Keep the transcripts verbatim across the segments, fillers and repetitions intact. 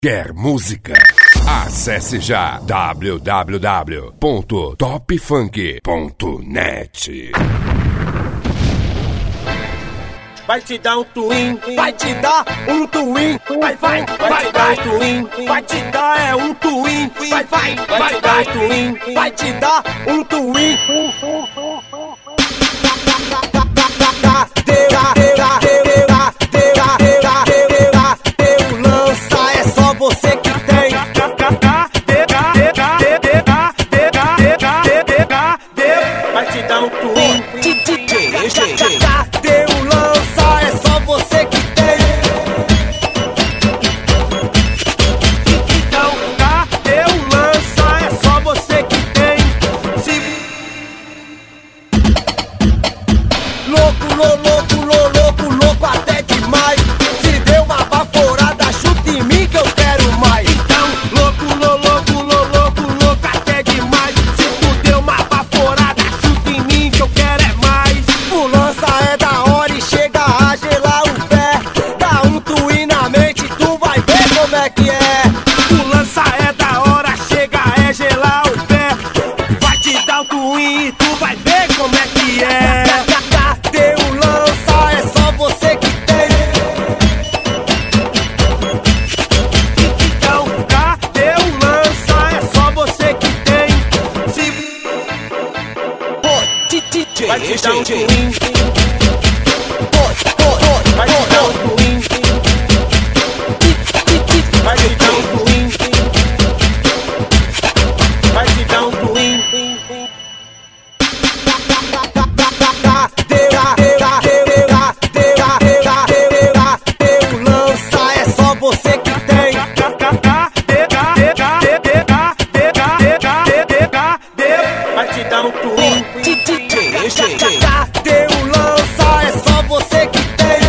Quer música? Acesse já w w w ponto top funk ponto net. Vai te dar um twin, vai te dar um twin, vai, vai, vai te dar um twin, vai te dar é um twin, vai, vai, vai te dar um twin, vai te dar um twin. Teu lança é só você que tem. Vai te dar um twin, teu lança é só você que tem. Então tá, teu lança é só você que tem. Se louco, louco, louco, louco, louco até demais. Se deu uma baforada, chuta em mim que eu quero mais. Então louco, louco, louco, louco, louco até demais. Se tu deu uma baforada, chuta em mim que eu quero é mais. O lança é da hora e chega a gelar o pé. Dá um twin na mente, tu vai ver como é que é. O lança é da hora, chega a gelar o pé. Vai te dar um twin e tu vai ver como é que é. Teu lança é só você que tem. Então tá, teu lança é só você que tem. Se vai te dar um twin, vai te dar um twin, vai te dar um twin, vai te dar um twin. Teu lança é só você que tem. Vai te dar um twin. Teu lança é só você que tem.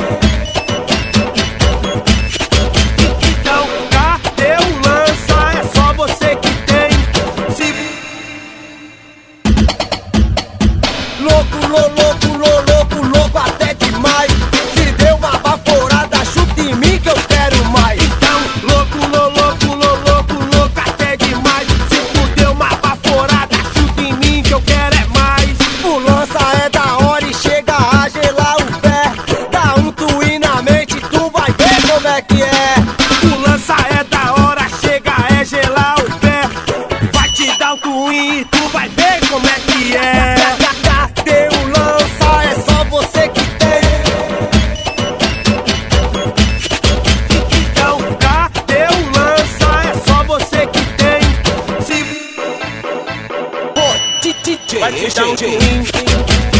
Então tá, teu lança é só você que tem. Se louco, louco, louco, louco até demais. Se deu uma baforada, chuta em mim que eu quero mais. Então louco, louco, louco, louco até demais. Se tu deu uma baforada, chuta em mim que eu quero é mais. O lança é da hora e chega a gelar o pé. Dá um twin na mente, tu vai ver como é que é. O lança é da hora, chega a gelar o pé. Vai te dar um twin e tu vai ver como é que é. Teu lança é só você que tem. Então tá, teu lança é só você que tem. Se vai te dar um twin.